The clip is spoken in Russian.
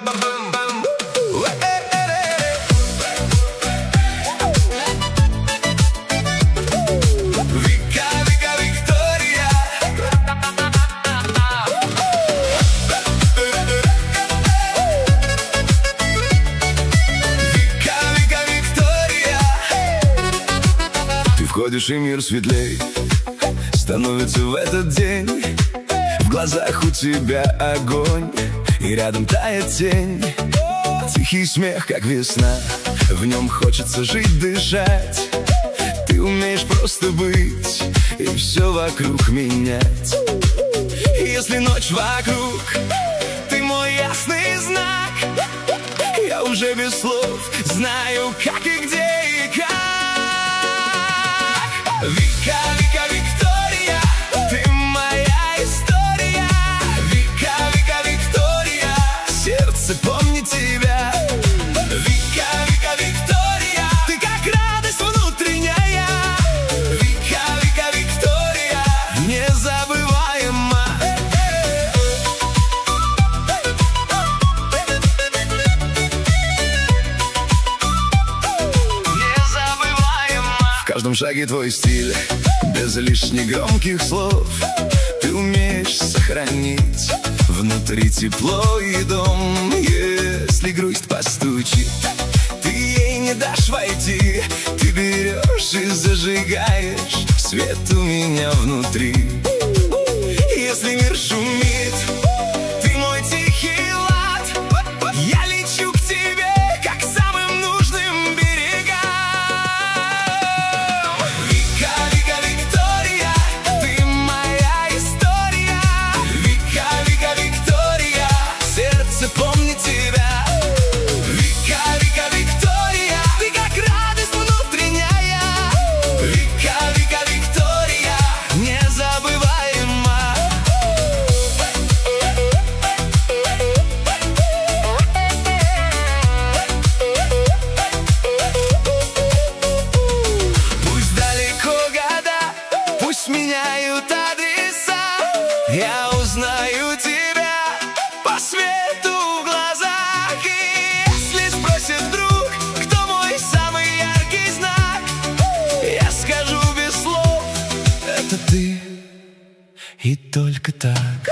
Входишь, и мир светлей становится в этот день. В глазах у тебя огонь, и рядом тает тень. Тихий смех, как весна, в нем хочется жить, дышать. Ты умеешь просто быть и все вокруг менять. Если ночь вокруг, ты мой ясный знак. Я уже без слов знаю, как и где и как. Вика, Вика, Виктория, ты моя история. Вика, Вика, Виктория, сердце помнит тебя. Вика, Вика, Виктория, ты как радость внутренняя. Вика, Вика, Виктория, незабываема. В каждом шаге твой стиль, без лишних громких слов. Ты умеешь сохранить внутри тепло и дом. Если грусть постучит, ты ей не дашь войти. Ты берешь и зажигаешь свет у меня внутри. Если мир шумит, ты мой тихий лад. Я лечу к тебе, как к самым нужным берегам. Вика, Вика, Виктория, ты моя история. Вика, Вика, Виктория, сердце помнит тебя. Вика, Вика, Виктория, ты как радость внутренняя. Вика, Вика, Виктория, незабываема. Пусть далеко года, пусть меняют адреса, я узнаю тебя по свету в глазах. И если спросят вдруг, кто мой самый яркий знак, я скажу без слов: это ты, и только так.